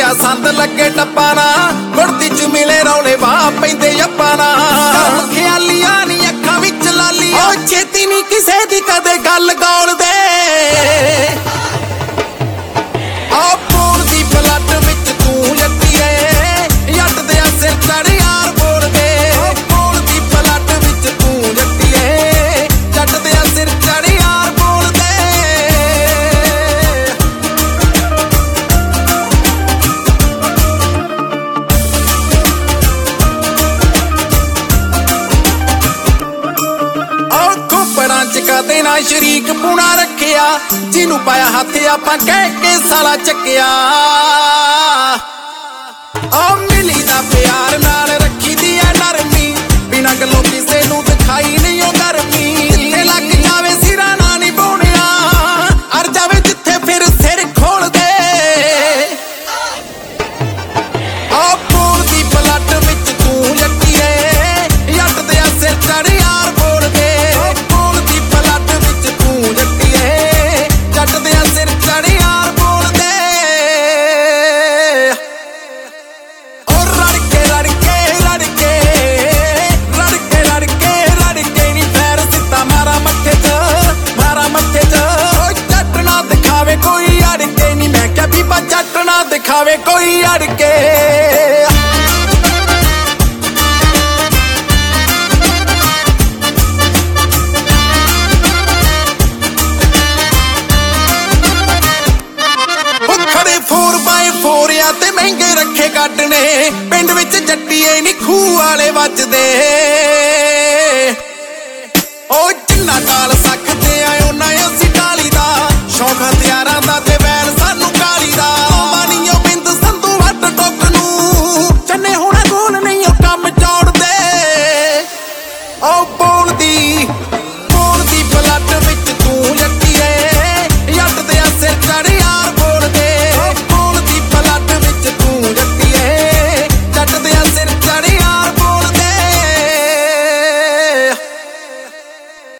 ਆ ਸੰਦ ਲੱਗੇ ਟੱਪਾ ਨਾ, ਗੁੜਤੀ ਚ ਮਿਲੇ ਰੌਲੇ ਵਾਹ ਪੈਂਦੇ ਅੱਪਾਂ ਨਾ। ਖਿਆਲੀਆਂ ਨੀ ਅੱਖਾਂ ਵਿੱਚ ਲਾਲੀਆਂ, ਉਹ ਛੇਤੀ ਨੀ ਕਿਸੇ ਦੀ ਕਦੇ ਗੱਲ ਗੌਲਦੇ। ਆ ਬੋਲਦੀ ਬਲੱਡ ਵਿੱਚ ਤੂੰ ਜੱਟੀਏ, ਜੱਟ ਦੇ ਸਿਰ ਚੜ੍ਹ ਯਾਰ ਬੋਲਦੇ। ਬੋਲਦੀ ਬਲੱਡ ਵਿੱਚ ਤੂੰ ਜੱਟੀਏ, ਜੱਟ ਦੇ ਸਿਰ ਚੜ੍ਹ ਯਾਰ ਬੋਲਦੇ। ਕਦੇ ਨਾ ਸ਼ਰੀਕ ਪੂਣਾ ਰੱਖਿਆ, ਜਿਹਨੂੰ ਪਾਇਆ ਹੱਥ ਆਪਾਂ ਕਹਿ ਕੇ ਸਾਲਾ ਚੱਕਿਆ। ਉਹ ਮਿਲੀ ਦਾ ਪਿਆਰ ਨਾਲ ਰੱਖੀ ਦੀ ਐ ਨਰਮੀ, ਬਿਨਾਂ ਗੱਲੋਂ ਕਿਸੇ ਨੂੰ ਦਿਖਾਈ ਨਹੀਂ ਉਹ ਗਰਮੀ। ਜਿੱਥੇ ਲੱਗ ਜਾਵੇ ਸਿਰਾਂ ਨਾ ਨੀ ਬੋਣਿਆ, ਅਰ ਜਾਵੇ ਜਿੱਥੇ ਫਿਰ ਸਿਰ ਖੋਲਦੇ। ਉਹ ਬੋਲਦੀ ਬਲੱਡ ਵਿੱਚ ਤੂੰ ਜੱਟੀਏ, ਜੱਟ ਦੇ ਸਿਰ ਚੜ੍ਹ ਯਾਰ ਬੋਲਦੇ। ਜੱਟ ਨਾ ਦਿਖਾਵੇ ਕੋਈ ਅੜ ਕੇ। ਖੜੇ 4x4 ਤੇ ਮਹਿੰਗੇ ਰੱਖੇ ਗੱਡ ਨੇ, ਪਿੰਡ ਵਿੱਚ ਜੱਟੀਏ ਨੀ ਖੂਹ ਵਾਲੇ ਵੱਜਦੇ।